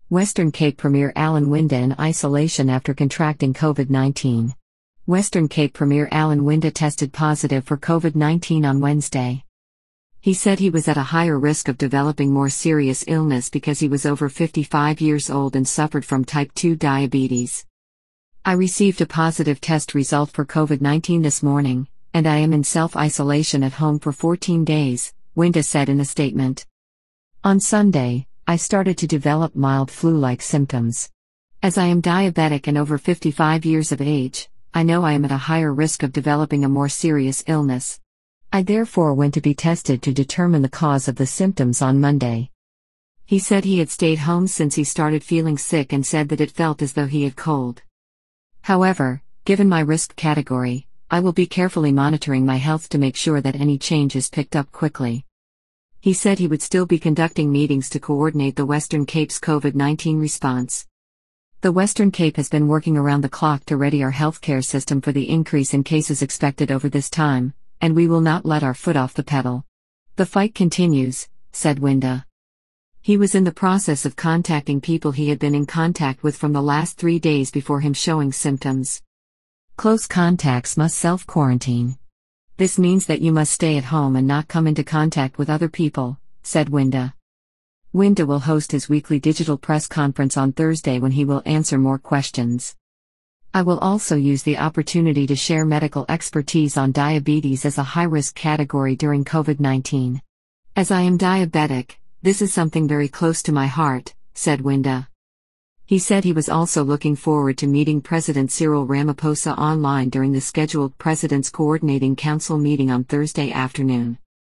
Western Cape Premier Alan Winda in isolation after contracting COVID-19. Western Cape Premier Alan Winda tested positive for COVID-19 on Wednesday. He said he was at a higher risk of developing more serious illness because he was over 55 years old and suffered from type 2 diabetes. "I received a positive test result for COVID-19 this morning, and I am in self-isolation at home for 14 days, Winda said in a statement. "On Sunday, I started to develop mild flu-like symptoms. As I am diabetic and over 55 years of age, I know I am at a higher risk of developing a more serious illness. I therefore went to be tested to determine the cause of the symptoms on Monday." He said he had stayed home since he started feeling sick and said that it felt as though he had cold. "However, given my risk category, I will be carefully monitoring my health to make sure that any change is picked up quickly." He said he would still be conducting meetings to coordinate the Western Cape's COVID-19 response. "The Western Cape has been working around the clock to ready our healthcare system for the increase in cases expected over this time, and we will not let our foot off the pedal. The fight continues," said Winda. He was in the process of contacting people he had been in contact with from the last 3 days before him showing symptoms. "Close contacts must self-quarantine. This means that you must stay at home and not come into contact with other people," said Winda. Winda will host his weekly digital press conference on Thursday when he will answer more questions. "I will also use the opportunity to share medical expertise on diabetes as a high-risk category during COVID-19. As I am diabetic, this is something very close to my heart," said Winda. He said he was also looking forward to meeting President Cyril Ramaphosa online during the scheduled President's Coordinating Council meeting on Thursday afternoon.